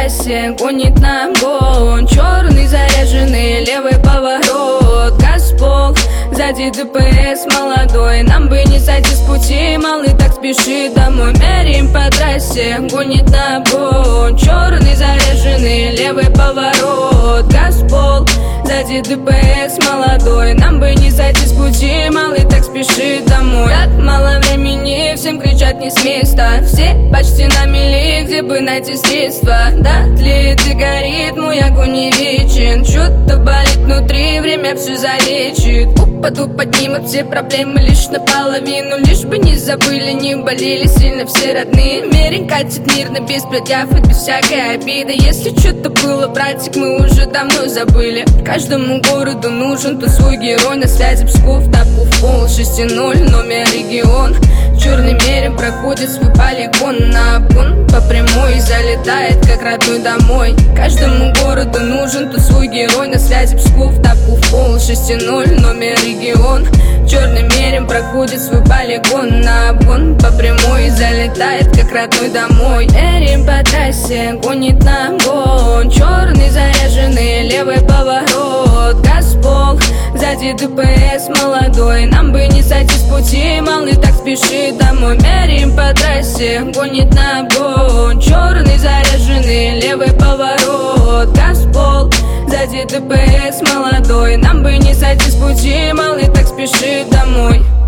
трассе гонит на обгон. Черный заряженный левый поворот, газ в пол, сзади ДПС молодой. Нам бы не сойти с пути, малый так спешит домой. Меряем по трассе, гонит на обгон. Черный заряженный левый поворот, газ в пол, сзади ДПС молодой. Нам бы не сойти с пути, малый так спешит домой. Так мало времени, всем кричат не с места. Все почти на мели, где бы найти средства. Да, тлеет и горит, мой огонь не вечен. Что-то болит внутри, время все залечит. Упаду, поднимут все проблемы лишь наполовину. Лишь бы не забыли, не болели сильно все родные. Мерень катит мирно, без предъяв и без всякой обиды. Если что-то было, братик, мы уже давно забыли. Каждому городу нужен тут свой герой. На связи Псков, Тапов, пол 6-0, номер регион. Черный мерин проходит свой полигон на обгон по прямой и залетает как родной домой. Каждому городу нужен тут свой герой. На связи Псков, Тапов, пол 6-0, номер регион. Черный мерин проходит свой полигон на обгон по прямой и залетает как родной домой. Мерин по трассе гонит на обгон. Черный заряженный левый поворот, газ в пол, сзади ДПС молодой. Нам бы не сойти с пути, малый так спешит домой. Мерин по трассе гонит на обгон. Черный заряженный левый поворот, газ в пол, сзади ДПС молодой. Нам бы не сойти с пути, малый так спешит домой.